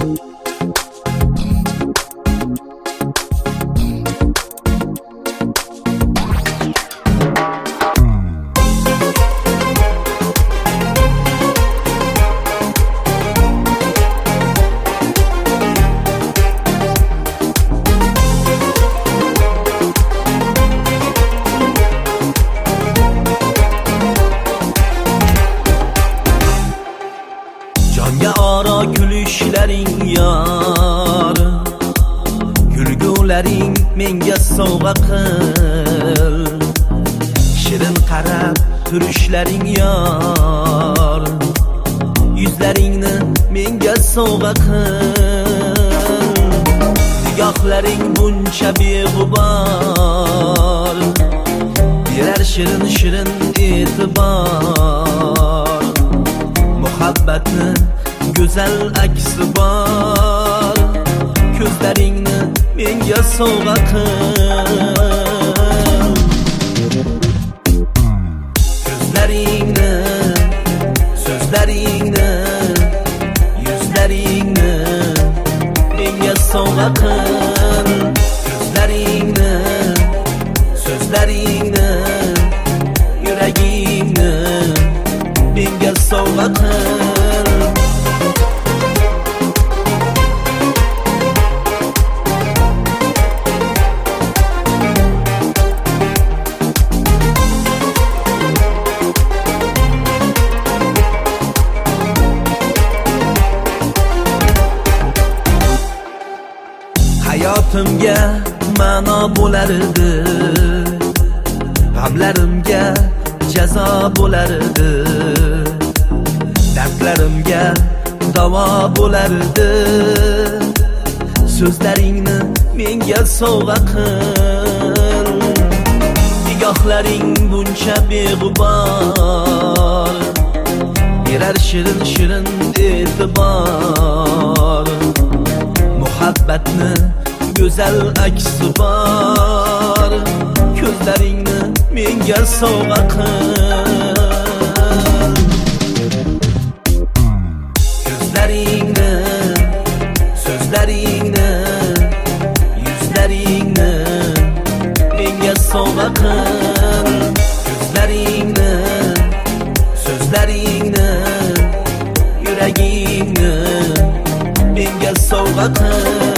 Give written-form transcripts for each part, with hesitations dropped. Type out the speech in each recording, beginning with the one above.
Gülüşlerin yar, gülgülerin menga sovg'a qil. Shirin qarab turishlerin yar, yuzlaringni menga sovg'a qil. Nigohlaring buncha beg'ubor, berar shirin shirin e'tibor. Muhabbatni güzel aksi bor, ko'zlaringni menga sovg'a qil. Ko'zlaringni, so'zlaringni, yuzlaringni menga sovg'a qil. Ko'zlaringni, so'zlaringni, yuragingni menga sovg'a qil. Hayotimga ma'no bo'lardi, g'amlarimga jazo bo'lardi, dardlarimga davo bo'lardi. So'zlaringni menga sovg'a qil. Nigohlaring buncha beg'ubor, berar shirin shirin e'tibor. Muhabbatni güzel aksi bor, ko'zlaringni menga sovg'a qil. Ko'zlaringni, so'zlaringni, yuzlaringni menga sovg'a qil. Ko'zlaringni, so'zlaringni, yuragingni menga sovg'a qil.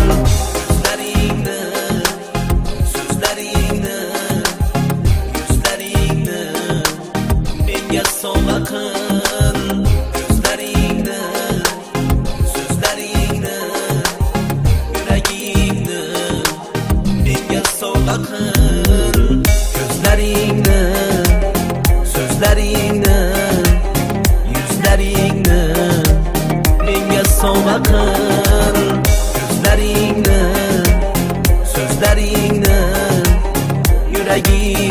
Sovg'a qil. Ko'zlaringni, so'zlaringni, yuragingni menga sovg'a qil. Ko'zlaringni, so'zlaringni, yuzlaringni menga sovg'a qil. Ko'zlaringni, so'zlaringni, yuragingni